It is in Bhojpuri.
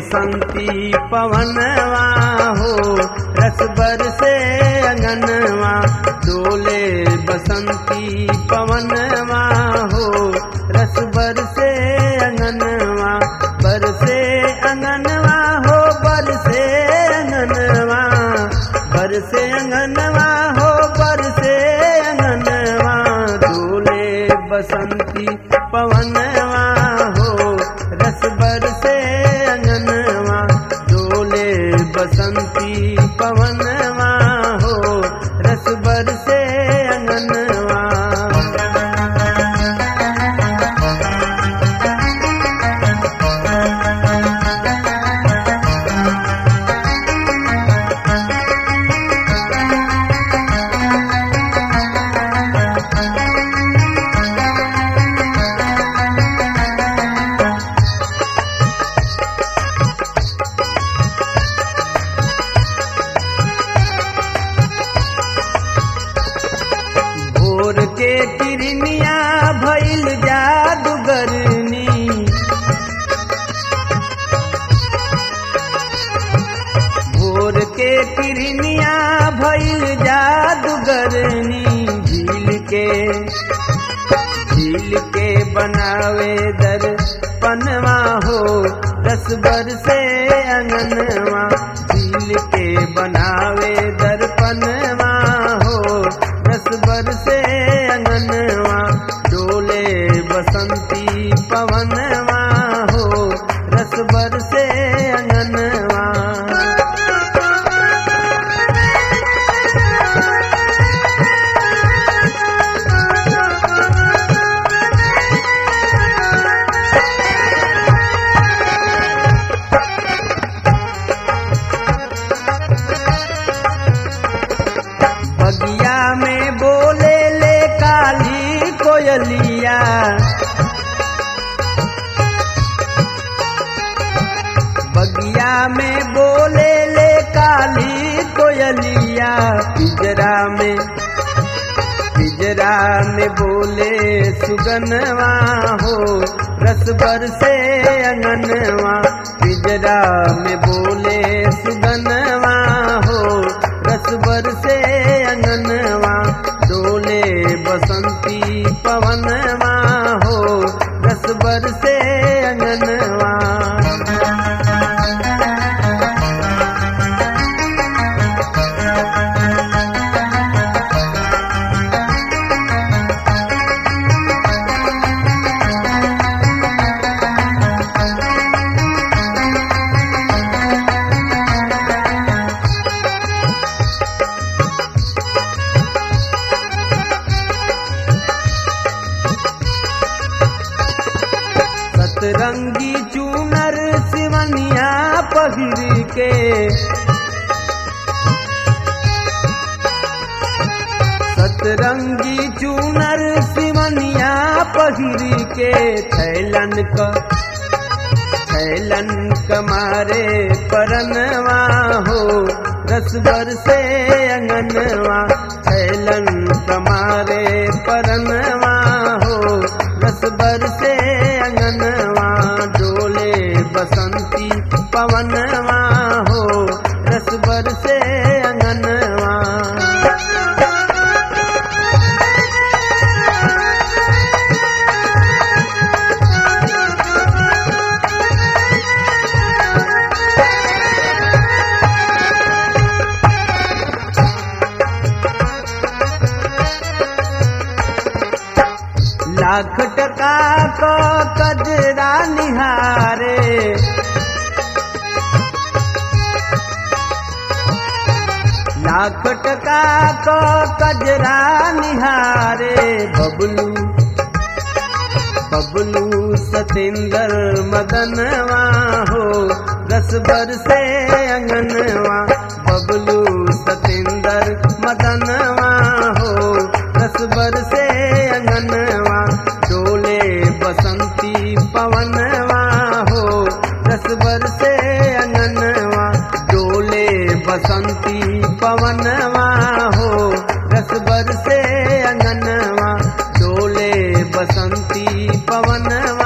बसंती पवनवा हो, रस बरसे अंगनवा। डोले बसंती पवनवा हो, रस बरसे अंगनवा। बरसे अंगनवा हो, बरसे अंगनवा। बरसे अंगनवा हो, बरसे अंगनवा। डोले बसंती पवनवा हो, रस बरसे अंगनवा। डोले बसंती पवनवा हो, रस बरसे अंगनवा। भोर के किरनिया भइल जादूगरनी। भोर के किरनिया भइल जादूगरनी। झील के बनावे दर्पणवा हो, रस बरसे अंगनवा। झील के बनावे दर्पणवा हो, रस बरसे अंगनवा। डोले बसंती पवनवा हो, रस बरसे अंगनवा। बगिया में बोले ले काली कोयलिया। बगिया में बोले ले काली कोयलिया। पिंजरा में बोले सुगनवा हो, रस बरसे अंगनवा। पिंजरा में बोले सुगनवा हो, रस बरसे अंगनवा। डोले बसंती पवनवा हो, रस बरसे अंगनवा। सतरंगी चूनर सिवनिया पहिर के। सतरंगी चूनर सिवनिया पहिर के। थैलन कमारे परनवा हो, रस बरसे अंगनवा। थैलन कमारे परनवा हो, रस बरसे अंगनवा। डोले बसंती पवनवा हो, रस बरसे अंगनवा। लाख टका को कजरा निहारे। लाख टका को कजरा निहारे। बबलू सतेंद्र मदनवा हो, रस बरसे अंगनवा। बबलू सतेंद्र मदनवा हो, रस बरसे अंगनवा। डोले बसंती पवनवा हो, रस बरसे अंगनवा। डोले बसंती पवनवा हो, रस बरसे अंगनवा। डोले बसंती पवनवा